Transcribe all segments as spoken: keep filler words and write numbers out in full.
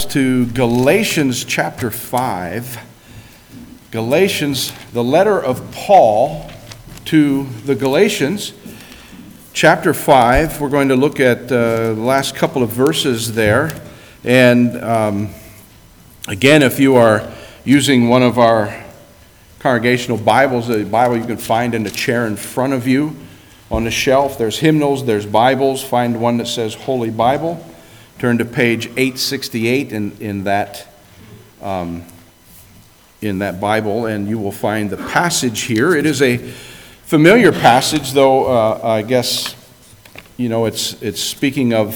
To Galatians chapter five. Galatians, the letter of Paul to the Galatians, chapter five. We're going to look at uh, the last couple of verses there. And um, again, if you are using one of our congregational Bibles, a Bible you can find in the chair in front of you on the shelf, there's hymnals, there's Bibles. Find one that says Holy Bible. Turn to page eight sixty-eight in, in, that, um, in that Bible, and you will find the passage here. It is a familiar passage, though uh, I guess, you know, it's, it's speaking of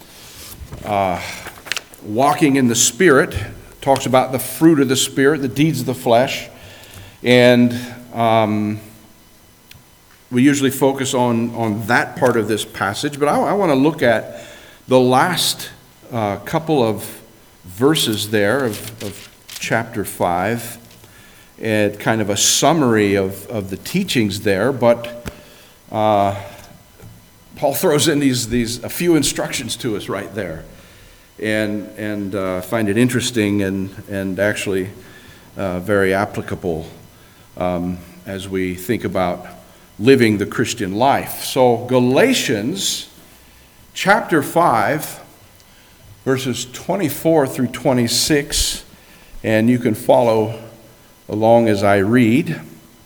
uh, walking in the Spirit. It talks about the fruit of the Spirit, the deeds of the flesh. And um, we usually focus on, on that part of this passage, but I, I want to look at the last uh, couple of verses there of, of chapter five, and kind of a summary of, of the teachings there, but uh, Paul throws in these, these a few instructions to us right there, and and uh, find it interesting and, and actually uh, very applicable um, as we think about living the Christian life. So Galatians chapter five, verses twenty-four through twenty-six, and you can follow along as I read.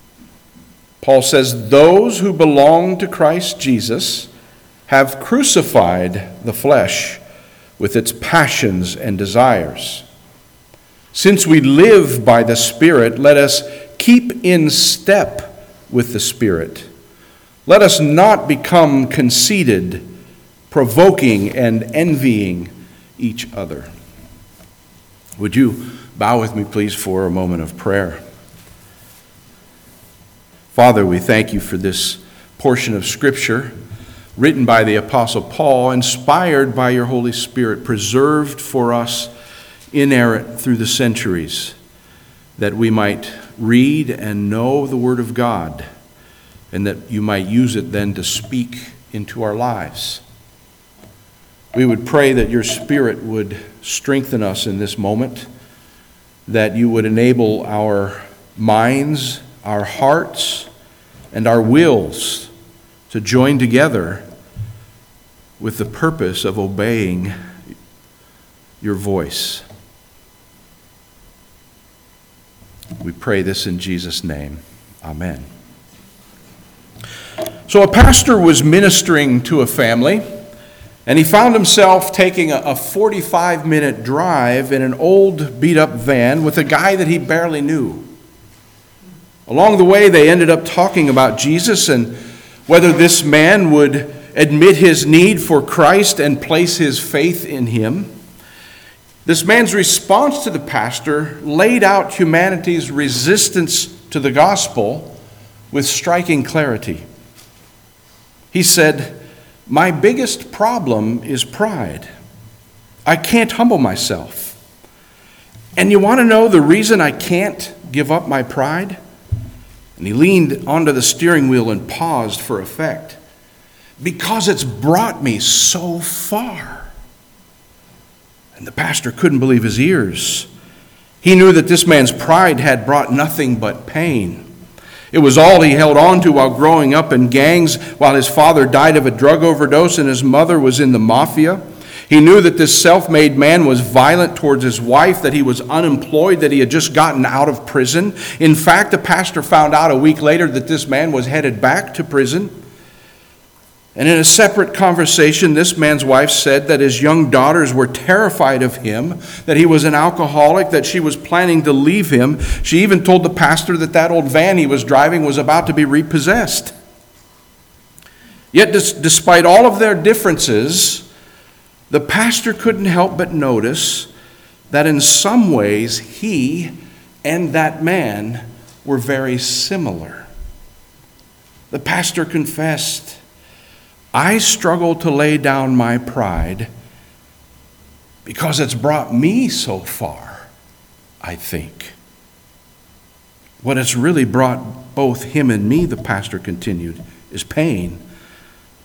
Paul says, "Those who belong to Christ Jesus have crucified the flesh with its passions and desires. Since we live by the Spirit, let us keep in step with the Spirit. Let us not become conceited, provoking and envying each other." Would you bow with me, please, for a moment of prayer? Father, we thank you for this portion of Scripture written by the Apostle Paul, inspired by your Holy Spirit, preserved for us, inerrant through the centuries, that we might read and know the Word of God, and that you might use it then to speak into our lives. We would pray that your Spirit would strengthen us in this moment, that you would enable our minds, our hearts, and our wills to join together with the purpose of obeying your voice. We pray this in Jesus' name. Amen. So a pastor was ministering to a family, and he found himself taking a forty-five minute drive in an old beat-up van with a guy that he barely knew. Along the way, they ended up talking about Jesus and whether this man would admit his need for Christ and place his faith in him. This man's response to the pastor laid out humanity's resistance to the gospel with striking clarity. He said, "My biggest problem is pride. I can't humble myself. And you want to know the reason I can't give up my pride?" And he leaned onto the steering wheel and paused for effect. "Because it's brought me so far." And the pastor couldn't believe his ears. He knew that this man's pride had brought nothing but pain. It was all he held on to while growing up in gangs, while his father died of a drug overdose and his mother was in the mafia. He knew that this self-made man was violent towards his wife, that he was unemployed, that he had just gotten out of prison. In fact, the pastor found out a week later that this man was headed back to prison. And in a separate conversation, this man's wife said that his young daughters were terrified of him, that he was an alcoholic, that she was planning to leave him. She even told the pastor that that old van he was driving was about to be repossessed. Yet, despite all of their differences, the pastor couldn't help but notice that in some ways he and that man were very similar. The pastor confessed, "I struggle to lay down my pride because it's brought me so far, I think." What has really brought both him and me, the pastor continued, is pain,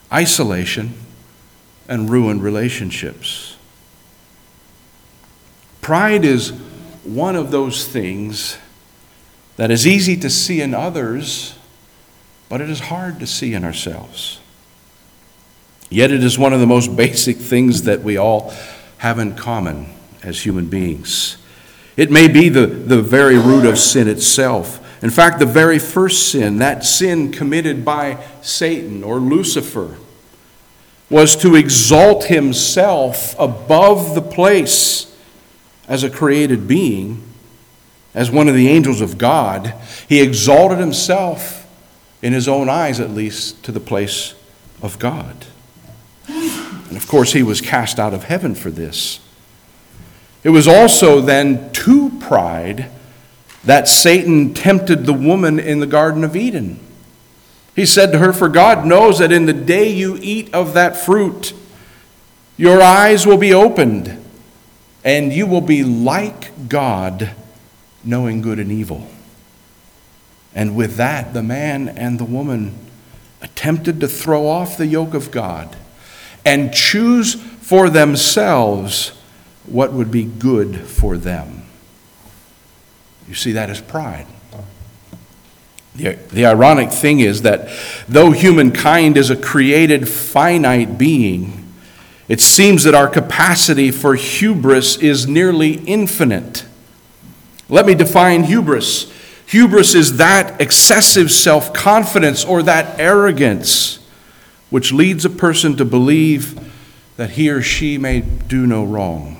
isolation, and ruined relationships. Pride is one of those things that is easy to see in others, but it is hard to see in ourselves. Yet it is one of the most basic things that we all have in common as human beings. It may be the, the very root of sin itself. In fact, the very first sin, that sin committed by Satan or Lucifer, was to exalt himself above the place as a created being, as one of the angels of God. He exalted himself, in his own eyes at least, to the place of God. And of course, he was cast out of heaven for this. It was also then to pride that Satan tempted the woman in the Garden of Eden. He said to her, "For God knows that in the day you eat of that fruit, your eyes will be opened, and you will be like God, knowing good and evil." And with that, the man and the woman attempted to throw off the yoke of God and choose for themselves what would be good for them. You see, that is pride. The, the ironic thing is that though humankind is a created finite being, it seems that our capacity for hubris is nearly infinite. Let me define hubris. Hubris is that excessive self-confidence or that arrogance which leads a person to believe that he or she may do no wrong.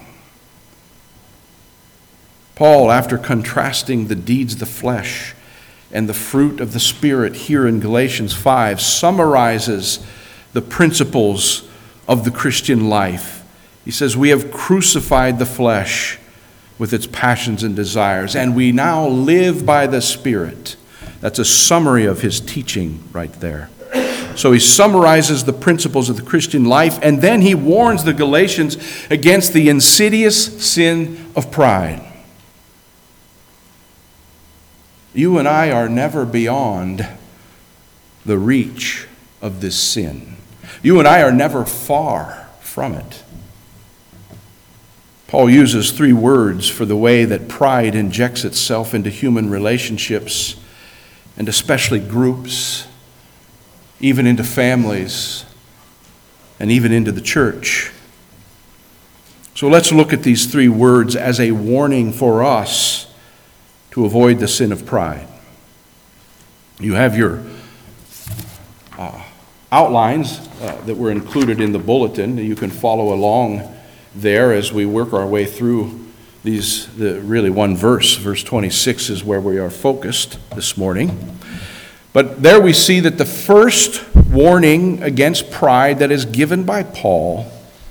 Paul, after contrasting the deeds of the flesh and the fruit of the Spirit here in Galatians five, summarizes the principles of the Christian life. He says, "We have crucified the flesh with its passions and desires, and we now live by the Spirit." That's a summary of his teaching right there. So he summarizes the principles of the Christian life, and then he warns the Galatians against the insidious sin of pride. You and I are never beyond the reach of this sin. You and I are never far from it. Paul uses three words for the way that pride injects itself into human relationships, and especially groups, even into families, and even into the church. So let's look at these three words as a warning for us to avoid the sin of pride. You have your uh, outlines uh, that were included in the bulletin. You can follow along there as we work our way through these, the really one verse. Verse twenty-six is where we are focused this morning. But there we see that the first warning against pride that is given by Paul,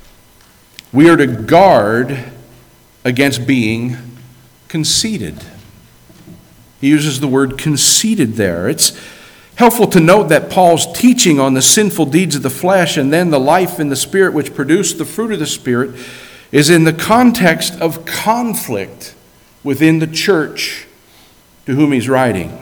we are to guard against being conceited. He uses the word conceited there. It's helpful to note that Paul's teaching on the sinful deeds of the flesh and then the life in the Spirit which produce the fruit of the Spirit is in the context of conflict within the church to whom he's writing.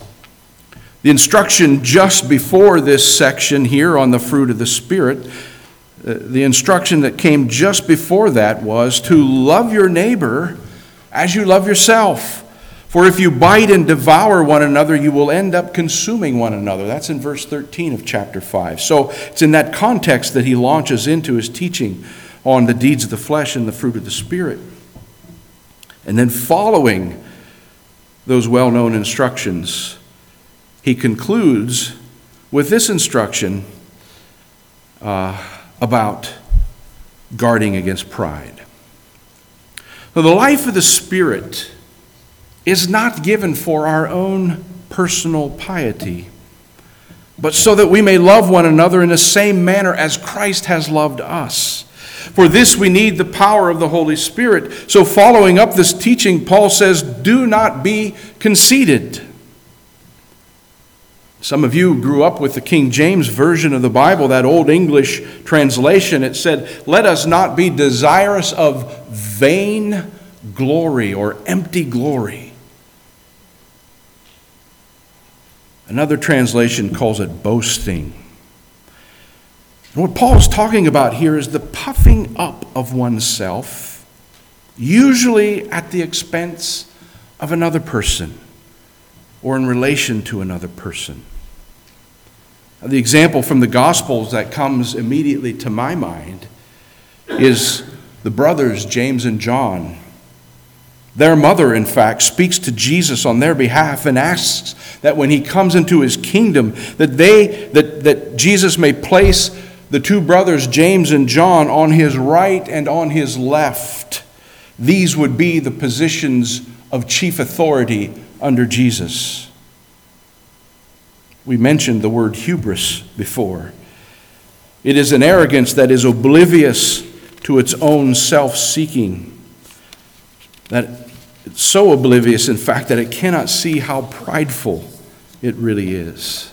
The instruction just before this section here on the fruit of the Spirit, uh, the instruction that came just before that was to love your neighbor as you love yourself. For if you bite and devour one another, you will end up consuming one another. That's in verse thirteen of chapter five. So it's in that context that he launches into his teaching on the deeds of the flesh and the fruit of the Spirit. And then following those well-known instructions, he concludes with this instruction uh, about guarding against pride. So the life of the Spirit is not given for our own personal piety, but so that we may love one another in the same manner as Christ has loved us. For this we need the power of the Holy Spirit. So following up this teaching, Paul says, do not be conceited. Some of you grew up with the King James Version of the Bible, that Old English translation. It said, let us not be desirous of vain glory or empty glory. Another translation calls it boasting. And what Paul is talking about here is the puffing up of oneself usually at the expense of another person or in relation to another person. The example from the Gospels that comes immediately to my mind is the brothers James and John. Their mother, in fact, speaks to Jesus on their behalf and asks that when he comes into his kingdom, that they that, that Jesus may place the two brothers, James and John, on his right and on his left. These would be the positions of chief authority under Jesus. We mentioned the word hubris before. It is an arrogance that is oblivious to its own self-seeking. That it's so oblivious, in fact, that it cannot see how prideful it really is.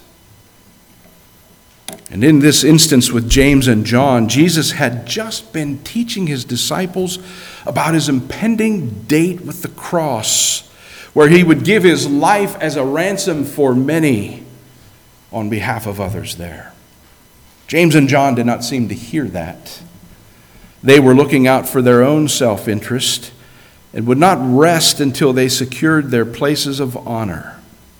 And in this instance with James and John, Jesus had just been teaching his disciples about his impending date with the cross, where he would give his life as a ransom for many on behalf of others there. James and John did not seem to hear that. They were looking out for their own self-interest and would not rest until they secured their places of honor.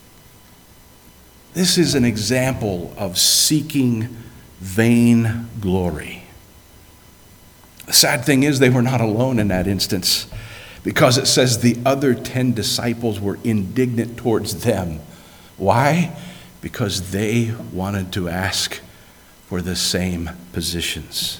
This is an example of seeking vain glory. The sad thing is they were not alone in that instance, because it says the other ten disciples were indignant towards them. Why? Because they wanted to ask for the same positions.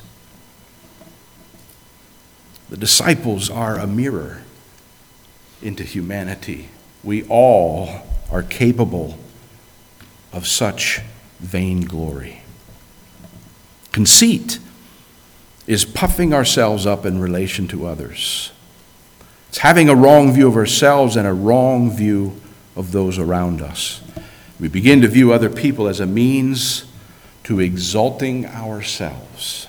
The disciples are a mirror into humanity. We all are capable of such vainglory. Conceit is puffing ourselves up in relation to others. It's having a wrong view of ourselves and a wrong view of those around us. We begin to view other people as a means to exalting ourselves.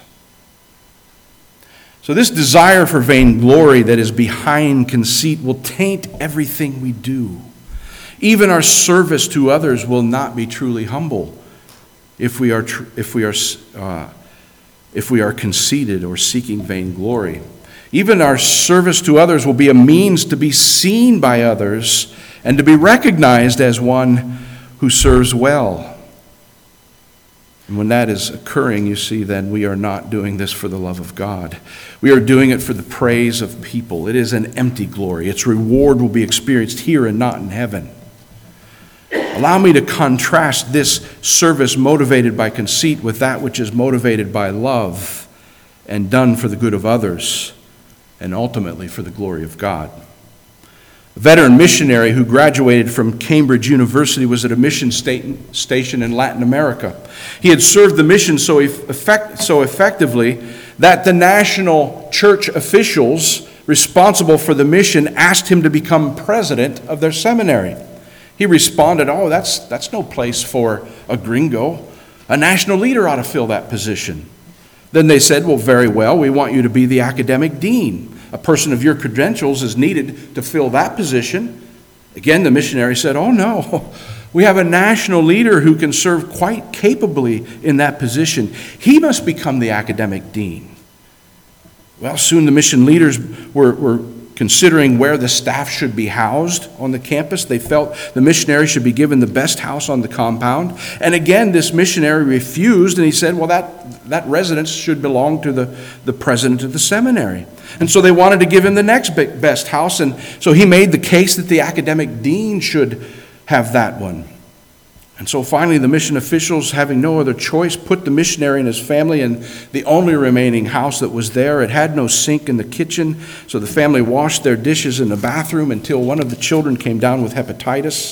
So this desire for vainglory that is behind conceit will taint everything we do. Even our service to others will not be truly humble if we are tr- if we are uh, if we are conceited or seeking vainglory. Even our service to others will be a means to be seen by others and to be recognized as one who serves well. And when that is occurring, you see, then we are not doing this for the love of God. We are doing it for the praise of people. It is an empty glory. Its reward will be experienced here and not in heaven. Allow me to contrast this service motivated by conceit with that which is motivated by love and done for the good of others and ultimately for the glory of God. A veteran missionary who graduated from Cambridge University was at a mission station in Latin America. He had served the mission so, effect, so effectively that the national church officials responsible for the mission asked him to become president of their seminary. He responded, "Oh, that's, that's no place for a gringo. A national leader ought to fill that position." Then they said, "Well, very well, we want you to be the academic dean. A person of your credentials is needed to fill that position." Again, the missionary said, "Oh no, we have a national leader who can serve quite capably in that position. He must become the academic dean." Well, soon the mission leaders were, were considering where the staff should be housed on the campus. They felt the missionary should be given the best house on the compound. And again, this missionary refused, and he said, well, that, that residence should belong to the, the president of the seminary. And so they wanted to give him the next best house, and so he made the case that the academic dean should have that one. And so finally the mission officials, having no other choice, put the missionary and his family in the only remaining house that was there. It had no sink in the kitchen, so the family washed their dishes in the bathroom until one of the children came down with hepatitis.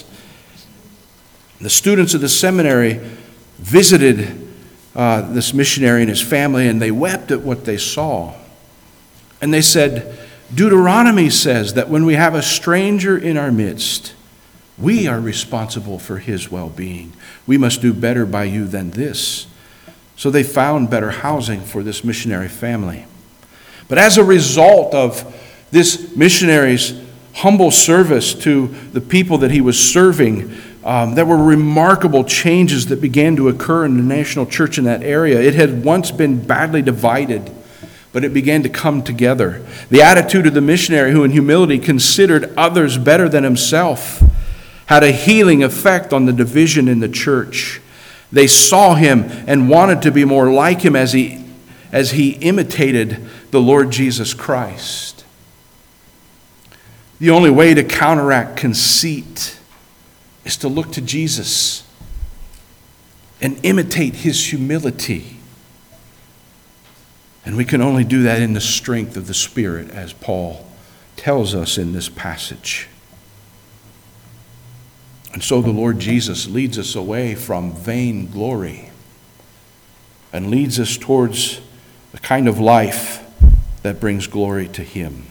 The students of the seminary visited uh, this missionary and his family, and they wept at what they saw. And they said, "Deuteronomy says that when we have a stranger in our midst, we are responsible for his well-being. We must do better by you than this." So they found better housing for this missionary family. But as a result of this missionary's humble service to the people that he was serving, um, there were remarkable changes that began to occur in the national church in that area. It had once been badly divided but it began to come together. The attitude of the missionary who in humility considered others better than himself had a healing effect on the division in the church. They saw him and wanted to be more like him as he, as he imitated the Lord Jesus Christ. The only way to counteract conceit is to look to Jesus and imitate his humility. And we can only do that in the strength of the Spirit, as Paul tells us in this passage. And so the Lord Jesus leads us away from vain glory and leads us towards the kind of life that brings glory to him.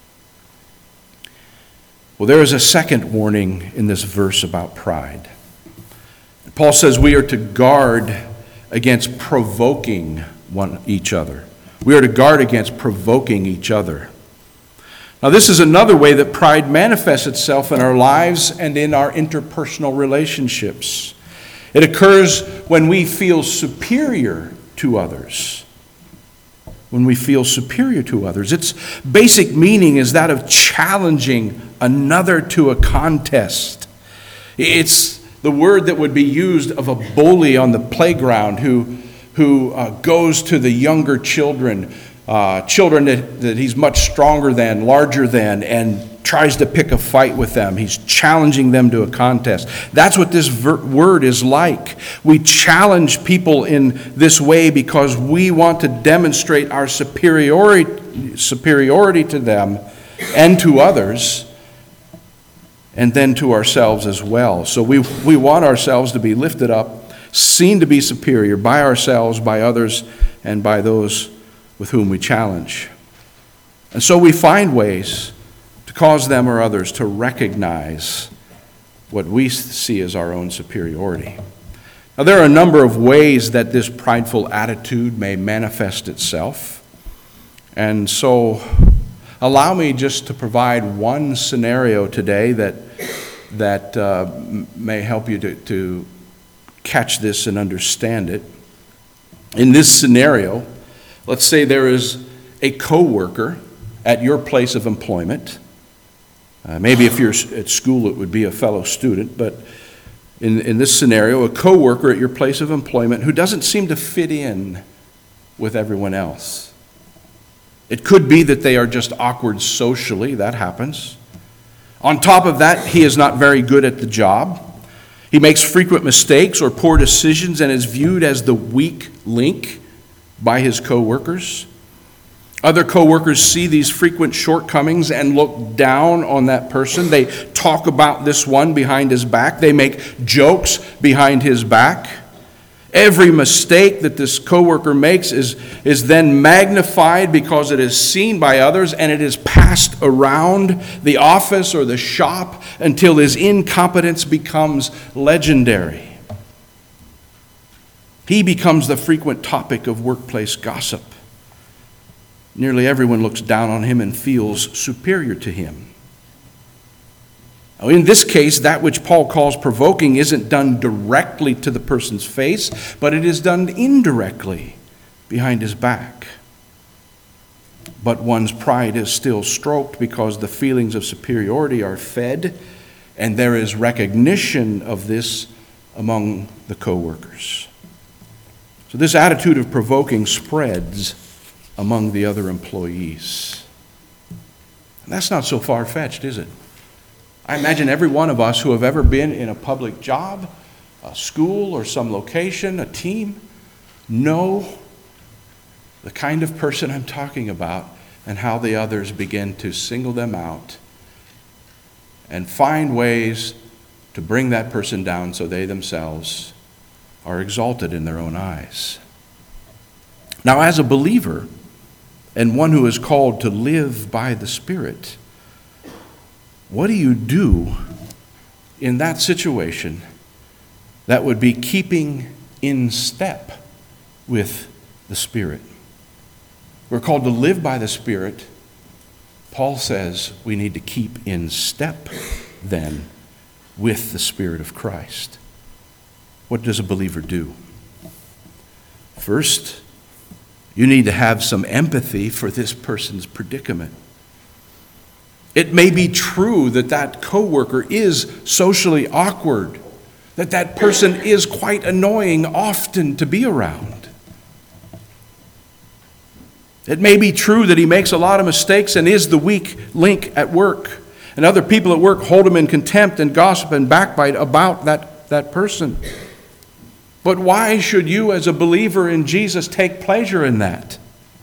Well, there is a second warning in this verse about pride. Paul says we are to guard against provoking one each other. We are to guard against provoking each other. Now, this is another way that pride manifests itself in our lives and in our interpersonal relationships. It occurs when we feel superior to others. When we feel superior to others. Its basic meaning is that of challenging another to a contest. It's the word that would be used of a bully on the playground who, who uh, goes to the younger children, uh, children that, that he's much stronger than, larger than, and tries to pick a fight with them. He's challenging them to a contest. That's what this ver- word is like. We challenge people in this way because we want to demonstrate our superiority, superiority to them and to others, and then to ourselves as well. So we, we want ourselves to be lifted up, seen to be superior by ourselves, by others, and by those with whom we challenge. And so we find ways to cause them or others to recognize what we see as our own superiority. Now, there are a number of ways that this prideful attitude may manifest itself. And so allow me just to provide one scenario today that, that uh, may help you to, to catch this and understand it. In this scenario, let's say there is a coworker at your place of employment. Uh, maybe if you're at school, it would be a fellow student, but in, in this scenario, a coworker at your place of employment who doesn't seem to fit in with everyone else. It could be that they are just awkward socially. That happens. On top of that, he is not very good at the job. He makes frequent mistakes or poor decisions and is viewed as the weak link by his coworkers. Other coworkers see these frequent shortcomings and look down on that person. They talk about this one behind his back. They make jokes behind his back. Every mistake that this coworker makes is, is then magnified because it is seen by others, and it is passed around the office or the shop until his incompetence becomes legendary. He becomes the frequent topic of workplace gossip. Nearly everyone looks down on him and feels superior to him. Now, in this case, that which Paul calls provoking isn't done directly to the person's face, but it is done indirectly behind his back. But one's pride is still stroked because the feelings of superiority are fed, and there is recognition of this among the co-workers. So this attitude of provoking spreads among the other employees. And that's not so far-fetched, is it? I imagine every one of us who have ever been in a public job, a school or some location, a team, know the kind of person I'm talking about and how the others begin to single them out and find ways to bring that person down so they themselves are exalted in their own eyes. Now, as a believer and one who is called to live by the Spirit, what do you do in that situation that would be keeping in step with the Spirit? We're called to live by the Spirit. Paul says we need to keep in step then with the Spirit of Christ. What does a believer do? First, You need to have some empathy for this person's predicament. It may be true that that coworker is socially awkward, that that person is quite annoying often to be around. It may be true that he makes a lot of mistakes and is the weak link at work, and other people at work hold him in contempt and gossip and backbite about that, that person. But why should you, as a believer in Jesus, take pleasure in that?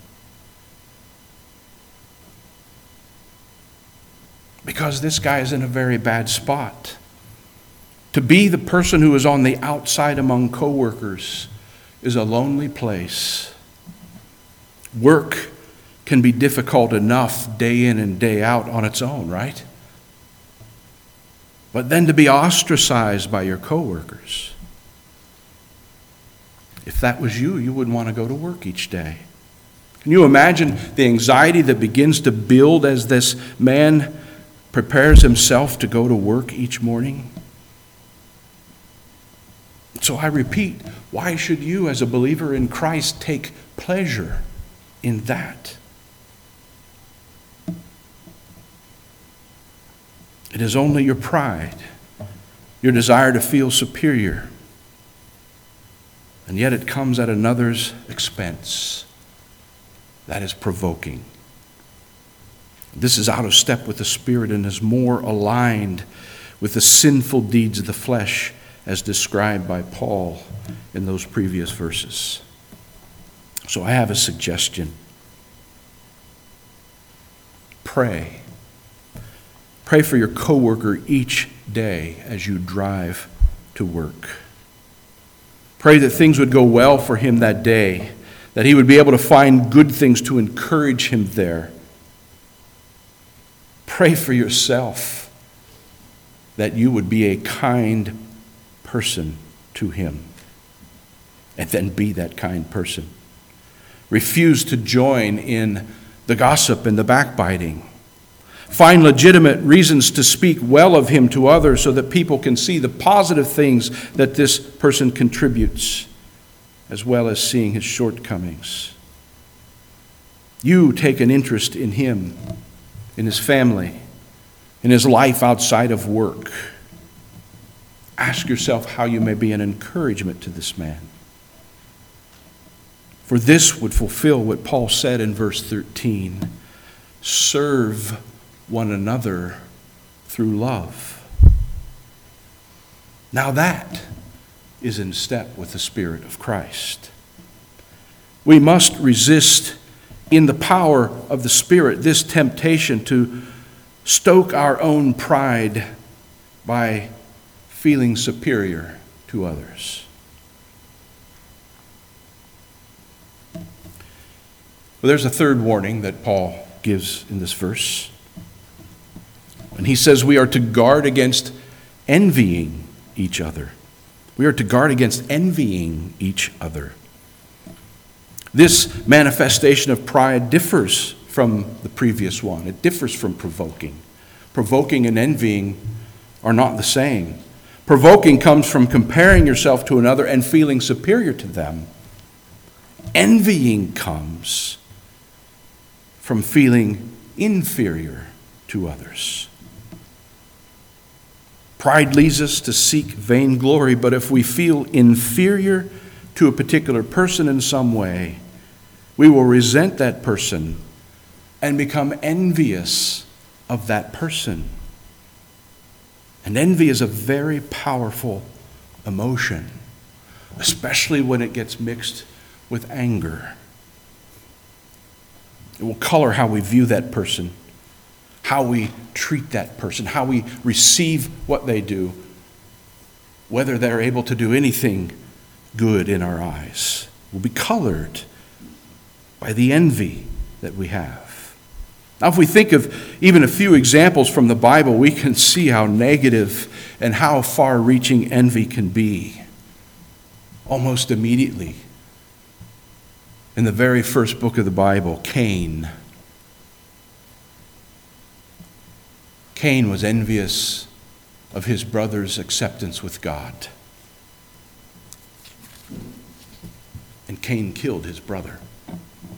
Because this guy is in a very bad spot. To be the person who is on the outside among coworkers is a lonely place. Work can be difficult enough day in and day out on its own, right? But then to be ostracized by your coworkers. If that was you, you wouldn't want to go to work each day. Can you imagine the anxiety that begins to build as this man prepares himself to go to work each morning? So I repeat, why should you, as a believer in Christ, take pleasure in that? It is only your pride, your desire to feel superior. And yet it comes at another's expense. That is provoking. This is out of step with the Spirit and is more aligned with the sinful deeds of the flesh as described by Paul in those previous verses. So I have a suggestion. Pray. Pray for your coworker each day as you drive to work. Pray that things would go well for him that day, that he would be able to find good things to encourage him there. Pray for yourself that you would be a kind person to him, and then be that kind person. Refuse to join in the gossip and the backbiting. Find legitimate reasons to speak well of him to others so that people can see the positive things that this person contributes, as well as seeing his shortcomings. You take an interest in him, in his family, in his life outside of work. Ask yourself how you may be an encouragement to this man. For this would fulfill what Paul said in verse thirteen. Serve one another through love. Now that is in step with the Spirit of Christ. We must resist in the power of the Spirit this temptation to stoke our own pride by feeling superior to others. Well, there's a third warning that Paul gives in this verse. And he says we are to guard against envying each other. We are to guard against envying each other. This manifestation of pride differs from the previous one. It differs from provoking. Provoking and envying are not the same. Provoking comes from comparing yourself to another and feeling superior to them. Envying comes from feeling inferior to others. Pride leads us to seek vainglory, but if we feel inferior to a particular person in some way, we will resent that person and become envious of that person. And envy is a very powerful emotion, especially when it gets mixed with anger. It will color how we view that person, how we treat that person, how we receive what they do, whether they're able to do anything good in our eyes. Will be colored by the envy that we have. Now, if we think of even a few examples from the Bible, we can see how negative and how far-reaching envy can be. Almost immediately, in the very first book of the Bible, Cain. Cain was envious of his brother's acceptance with God. And Cain killed his brother.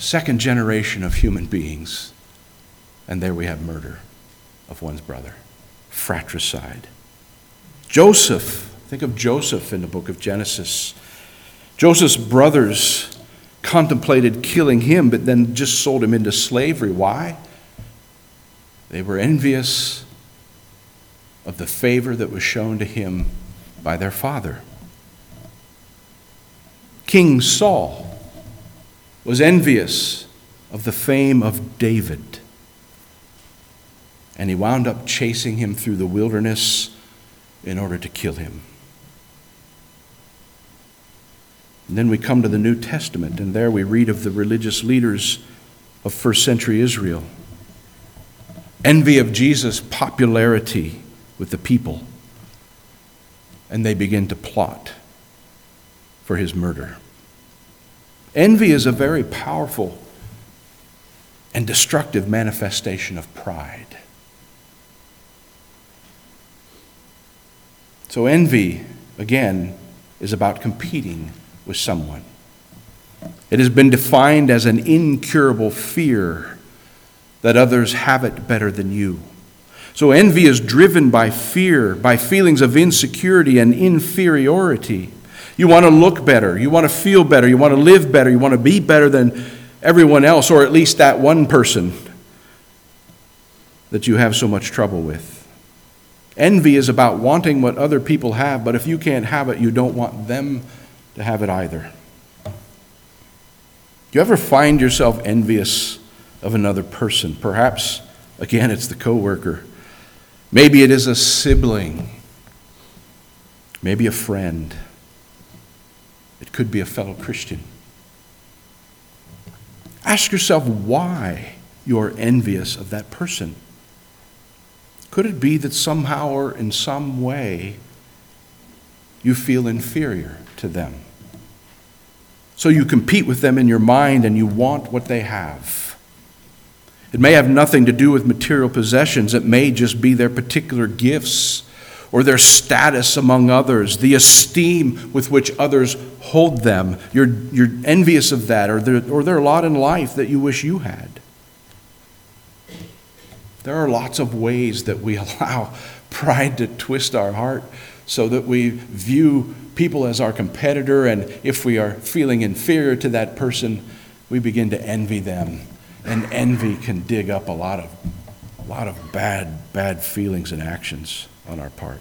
second generation of human beings. And there we have murder of one's brother, fratricide. Joseph, think of Joseph in the book of Genesis. Joseph's brothers contemplated killing him, but then just sold him into slavery. Why? They were envious of the favor that was shown to him by their father. King Saul was envious of the fame of David, and he wound up chasing him through the wilderness in order to kill him. And then we come to the New Testament, and there we read of the religious leaders of first century Israel. Envy of Jesus' popularity with the people, and they begin to plot for his murder. Envy is a very powerful and destructive manifestation of pride. So envy, again, is about competing with someone. It has been defined as an incurable fear that others have it better than you. So envy is driven by fear, by feelings of insecurity and inferiority. You want to look better, you want to feel better, you want to live better, you want to be better than everyone else, or at least that one person that you have so much trouble with. Envy is about wanting what other people have, but if you can't have it, you don't want them to have it either. Do you ever find yourself envious of another person? Perhaps, again, it's the coworker. Maybe it is a sibling. Maybe a friend. It could be a fellow Christian. Ask yourself why you're envious of that person. Could it be that somehow or in some way you feel inferior to them? So you compete with them in your mind and you want what they have. It may have nothing to do with material possessions. It may just be their particular gifts or their status among others, the esteem with which others hold them. You're, you're envious of that, or there, or there are a lot in life that you wish you had. There are lots of ways that we allow pride to twist our heart so that we view people as our competitor, and if we are feeling inferior to that person, we begin to envy them. And envy can dig up a lot of, a lot of bad, bad feelings and actions on our part.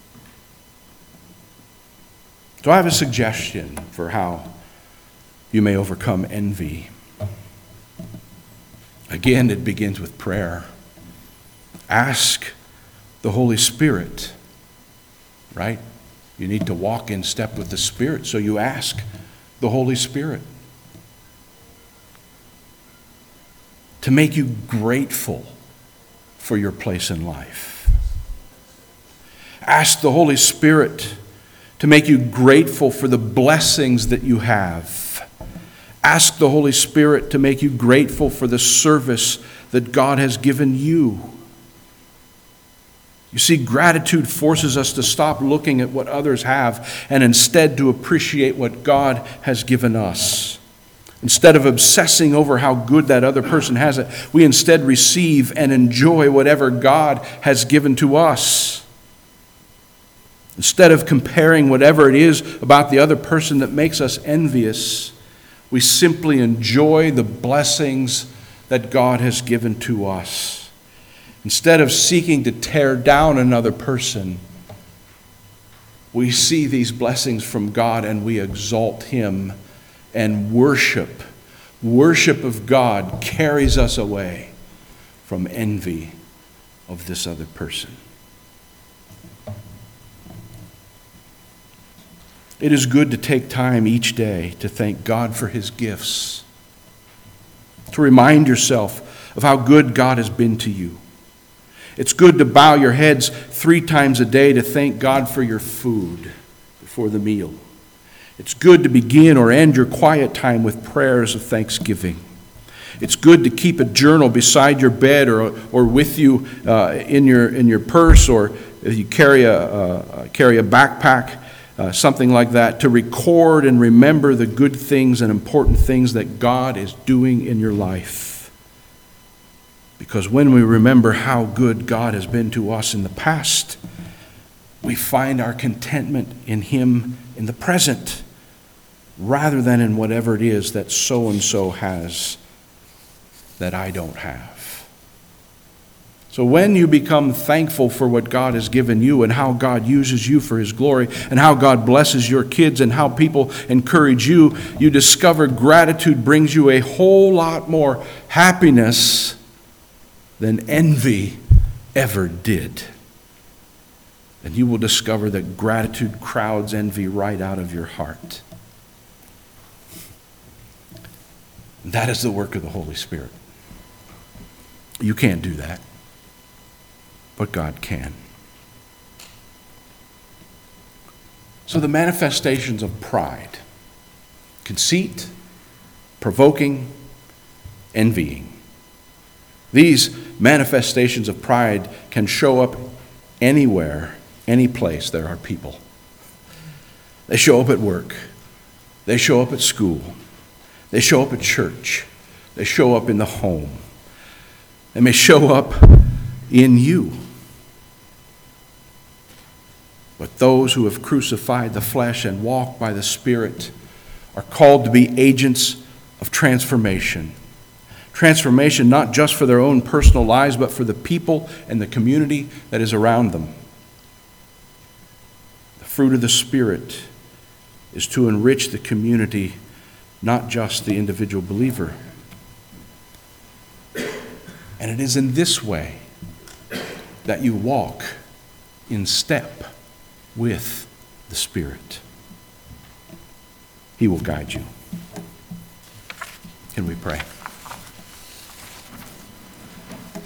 So I have a suggestion for how you may overcome envy. Again, it begins with prayer. Ask the Holy Spirit, right? You need to walk in step with the Spirit, so you ask the Holy Spirit to make you grateful for your place in life. Ask the Holy Spirit to make you grateful for the blessings that you have. Ask the Holy Spirit to make you grateful for the service that God has given you. You see, gratitude forces us to stop looking at what others have and instead to appreciate what God has given us. Instead of obsessing over how good that other person has it, we instead receive and enjoy whatever God has given to us. Instead of comparing whatever it is about the other person that makes us envious, we simply enjoy the blessings that God has given to us. Instead of seeking to tear down another person, we see these blessings from God and we exalt Him and worship. Worship of God carries us away from envy of this other person. It is good to take time each day to thank God for His gifts, to remind yourself of how good God has been to you. It's good to bow your heads three times a day to thank God for your food before the meal. It's good to begin or end your quiet time with prayers of thanksgiving. It's good to keep a journal beside your bed or or with you uh, in your in your purse, or if you carry a uh, carry a backpack. uh, something like that, to record and remember the good things and important things that God is doing in your life. Because when we remember how good God has been to us in the past, we find our contentment in Him in the present, rather than in whatever it is that so-and-so has that I don't have. So when you become thankful for what God has given you and how God uses you for His glory and how God blesses your kids and how people encourage you, you discover gratitude brings you a whole lot more happiness than envy ever did. And you will discover that gratitude crowds envy right out of your heart. That is the work of the Holy Spirit. You can't do that, but God can. So the manifestations of pride: conceit, provoking, envying. These manifestations of pride can show up anywhere, any place there are people. They show up at work. They show up at school. They show up at church. They show up in the home. They may show up in you. But those who have crucified the flesh and walk by the Spirit are called to be agents of transformation. Transformation not just for their own personal lives, but for the people and the community that is around them. The fruit of the Spirit is to enrich the community, not just the individual believer. And it is in this way that you walk in step with the Spirit. He will guide you. Can we pray?